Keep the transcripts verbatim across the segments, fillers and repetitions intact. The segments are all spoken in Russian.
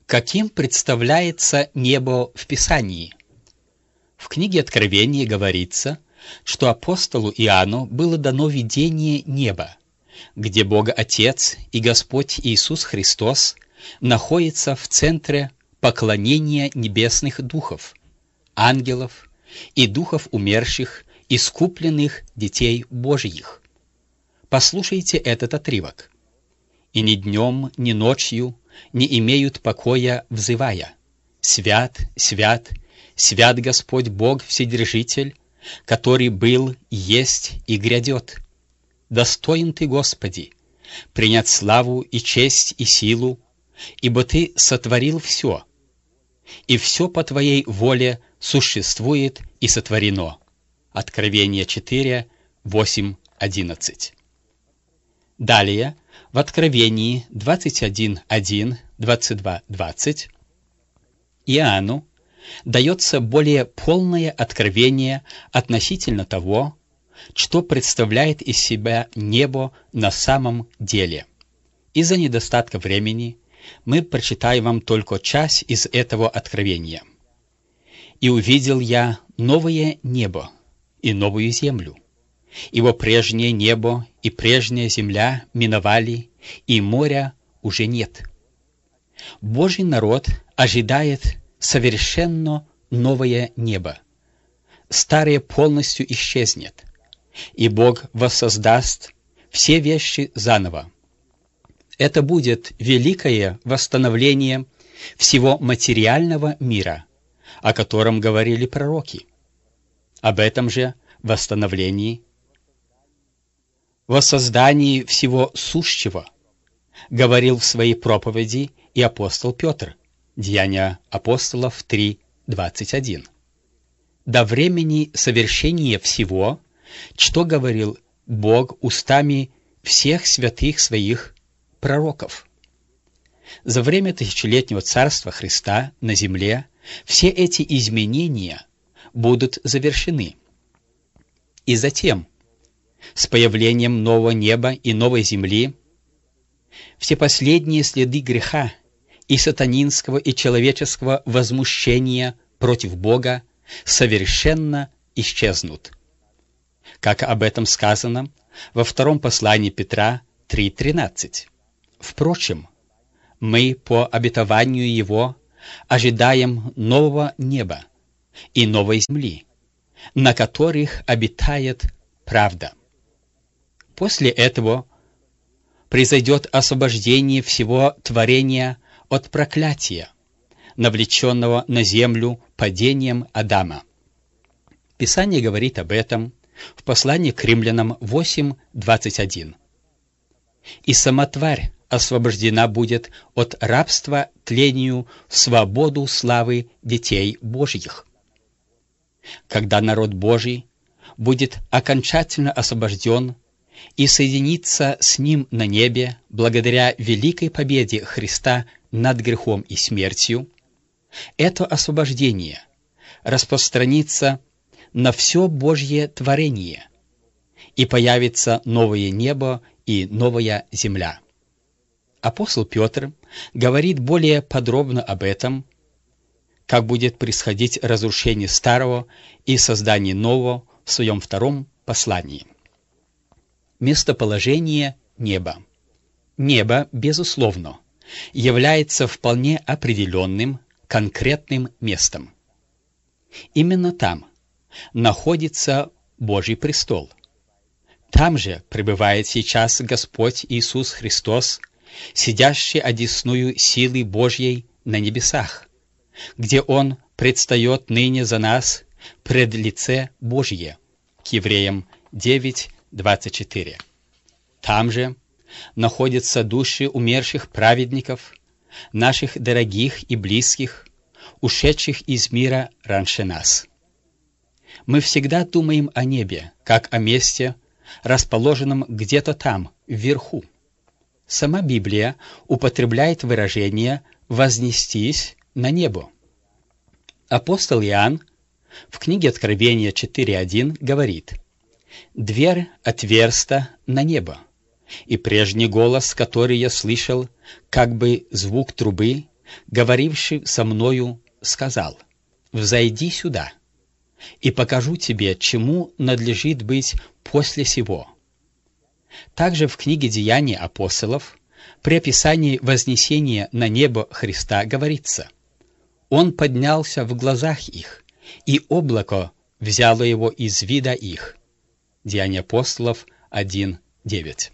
Каким представляется небо в Писании? В книге Откровения говорится, что апостолу Иоанну было дано видение неба, где Бог Отец и Господь Иисус Христос находятся в центре поклонения небесных духов, ангелов и духов умерших, искупленных детей Божьих. Послушайте этот отрывок. «И ни днем, ни ночью не имеют покоя, взывая: Свят, свят, свят Господь Бог Вседержитель, который был, есть и грядет. Достоин Ты, Господи, принять славу и честь и силу, ибо Ты сотворил все, и все по Твоей воле существует и сотворено». Откровение четыре, восемь, одиннадцать. Далее, в Откровении двадцать один, один, двадцать два, двадцать, Иоанну дается более полное откровение относительно того, что представляет из себя небо на самом деле. Из-за недостатка времени мы прочитаем вам только часть из этого откровения. «И увидел я новое небо и новую землю, ибо прежнее небо и прежняя земля миновали, и моря уже нет». Божий народ ожидает совершенно новое небо. Старое полностью исчезнет, и Бог воссоздаст все вещи заново. Это будет великое восстановление всего материального мира, о котором говорили пророки. Об этом же восстановлении, воссоздании всего сущего говорил в своей проповеди и апостол Петр, Деяния апостолов три, двадцать один. До времени совершения всего, что говорил Бог устами всех святых своих пророков. За время тысячелетнего царства Христа на земле все эти изменения будут завершены. И затем, с появлением нового неба и новой земли, все последние следы греха и сатанинского и человеческого возмущения против Бога совершенно исчезнут, как об этом сказано во втором послании Петра три, тринадцать. «Впрочем, мы по обетованию Его ожидаем нового неба и новой земли, на которых обитает правда». После этого произойдет освобождение всего творения от проклятия, навлеченного на землю падением Адама. Писание говорит об этом в послании к Римлянам восемь, двадцать один. «И сама тварь освобождена будет от рабства тлению в свободу славы детей Божьих». Когда народ Божий будет окончательно освобожден и соединиться с Ним на небе благодаря великой победе Христа над грехом и смертью, это освобождение распространится на все Божье творение, и появится новое небо и новая земля. Апостол Петр говорит более подробно об этом, как будет происходить разрушение старого и создание нового в своем втором послании. Местоположение неба. Небо, безусловно, является вполне определенным, конкретным местом. Именно там находится Божий престол. Там же пребывает сейчас Господь Иисус Христос, сидящий одесную силы Божьей на небесах, где Он предстает ныне за нас пред лице Божье. К Евреям девять, двадцать четыре. Там же находятся души умерших праведников, наших дорогих и близких, ушедших из мира раньше нас. Мы всегда думаем о небе, как о месте, расположенном где-то там, вверху. Сама Библия употребляет выражение «вознестись на небо». Апостол Иоанн в книге Откровения четыре, один говорит: «Дверь отверста на небо, и прежний голос, который я слышал, как бы звук трубы, говоривший со мною, сказал: «Взойди сюда, и покажу тебе, чему надлежит быть после сего». Также в книге «Деяния апостолов» при описании вознесения на небо Христа говорится: «Он поднялся в глазах их, и облако взяло его из вида их». Деяния апостолов один девять.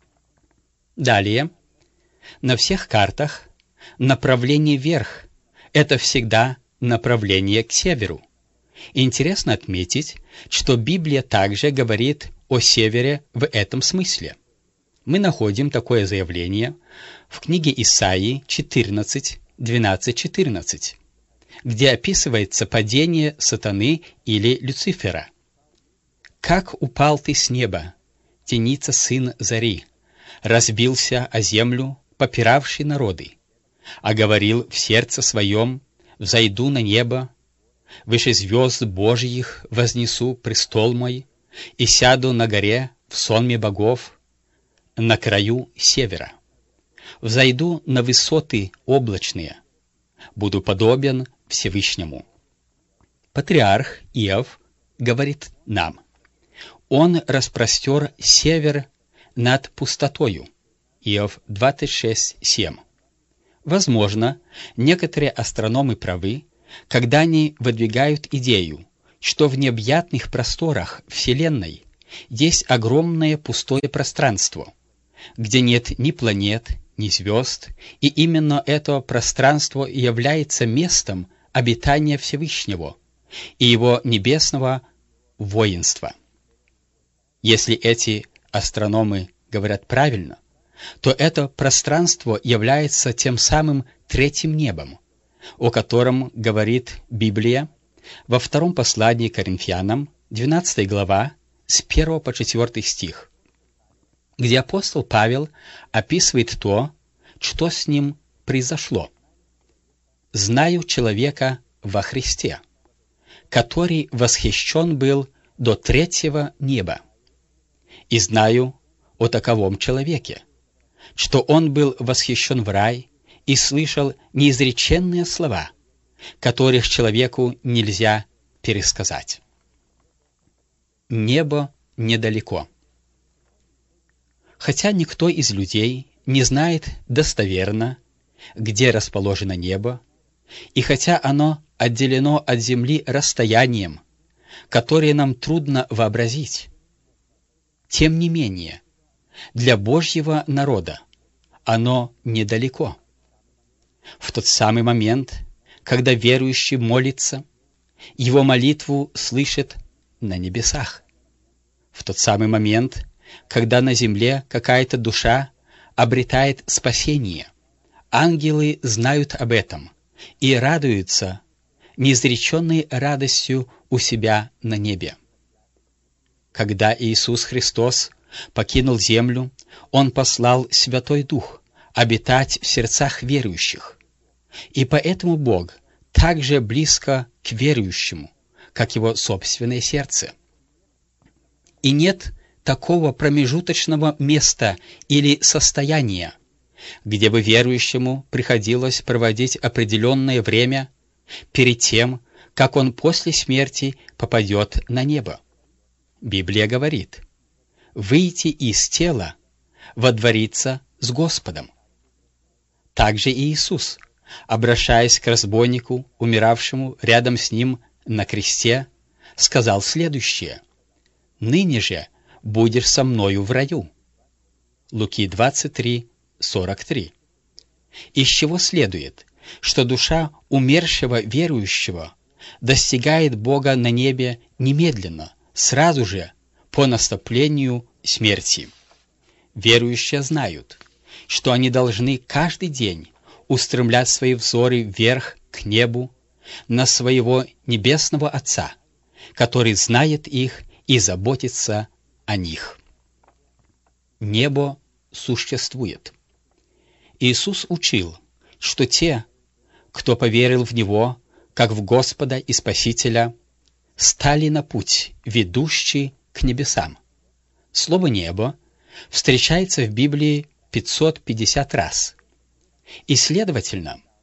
Далее, на всех картах направление вверх — это всегда направление к северу. Интересно отметить, что Библия также говорит о севере в этом смысле. Мы находим такое заявление в книге Исаии четырнадцать, двенадцать, четырнадцать, где описывается падение сатаны или Люцифера. «Как упал ты с неба, теница сын зари, разбился о землю, попиравший народы, а говорил в сердце своем: взойду на небо, выше звезд Божьих вознесу престол мой, и сяду на горе в сонме богов, на краю севера. Взойду на высоты облачные, буду подобен Всевышнему». Патриарх Иов говорит нам: «Он распростер север над пустотою». Иов двадцать шесть семь. Возможно, некоторые астрономы правы, когда они выдвигают идею, что в необъятных просторах Вселенной есть огромное пустое пространство, где нет ни планет, ни звезд, и именно это пространство является местом обитания Всевышнего и его небесного воинства. Если эти астрономы говорят правильно, то это пространство является тем самым третьим небом, о котором говорит Библия во втором послании к Коринфянам, двенадцатая глава, с первого по четвёртый стих, где апостол Павел описывает то, что с ним произошло. «Знаю человека во Христе, который восхищен был до третьего неба, и знаю о таковом человеке, что он был восхищен в рай и слышал неизреченные слова, которых человеку нельзя пересказать». Небо недалеко. Хотя никто из людей не знает достоверно, где расположено небо, и хотя оно отделено от земли расстоянием, которое нам трудно вообразить, тем не менее, для Божьего народа оно недалеко. В тот самый момент, когда верующий молится, его молитву слышит на небесах. В тот самый момент, когда на земле какая-то душа обретает спасение, ангелы знают об этом и радуются неизреченной радостью у себя на небе. Когда Иисус Христос покинул землю, Он послал Святой Дух обитать в сердцах верующих, и поэтому Бог также близко к верующему, как его собственное сердце. И нет такого промежуточного места или состояния, где бы верующему приходилось проводить определенное время перед тем, как он после смерти попадет на небо. Библия говорит: «Выйти из тела, водвориться с Господом». Также и Иисус, обращаясь к разбойнику, умиравшему рядом с Ним на кресте, сказал следующее: «Ныне же будешь со мною в раю». Луки двадцать три, сорок три. Из чего следует, что душа умершего верующего достигает Бога на небе немедленно, сразу же по наступлению смерти. Верующие знают, что они должны каждый день устремлять свои взоры вверх к небу, на своего небесного Отца, который знает их и заботится о них. Небо существует. Иисус учил, что те, кто поверил в Него, как в Господа и Спасителя, стали на путь, ведущий к небесам. Слово «небо» встречается в Библии пятьсот пятьдесят раз. И, следовательно,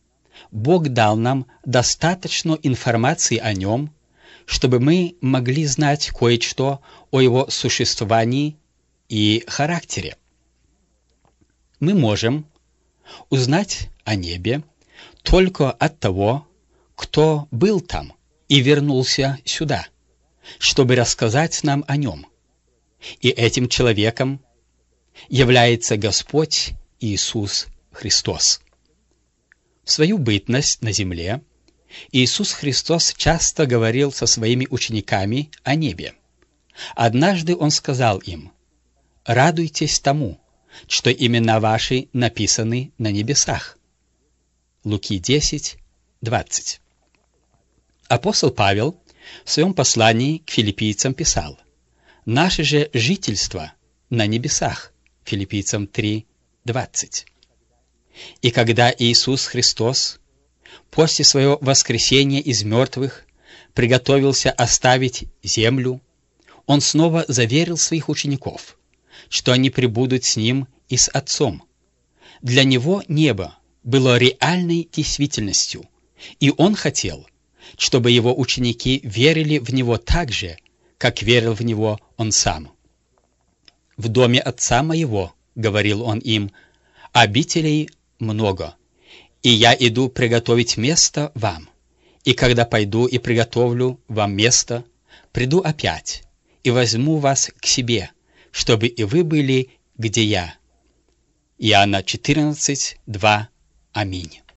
Бог дал нам достаточно информации о нем, чтобы мы могли знать кое-что о его существовании и характере. Мы можем узнать о небе только от того, кто был там и вернулся сюда, чтобы рассказать нам о нем. И этим человеком является Господь Иисус Христос. В свою бытность на земле Иисус Христос часто говорил со своими учениками о небе. Однажды Он сказал им: «Радуйтесь тому, что имена ваши написаны на небесах». Луки десять, двадцать. Апостол Павел в своем послании к филиппийцам писал: «Наше же жительство на небесах». Филиппийцам три, двадцать. И когда Иисус Христос после своего воскресения из мертвых приготовился оставить землю, Он снова заверил своих учеников, что они пребудут с Ним и с Отцом. Для Него небо было реальной действительностью, и Он хотел, чтобы Его ученики верили в Него так же, как верил в Него Он сам. «В доме Отца Моего, — говорил Он им, — обителей много, и Я иду приготовить место вам. И когда пойду и приготовлю вам место, приду опять и возьму вас к себе, чтобы и вы были, где Я». Иоанна четырнадцать, два. Аминь.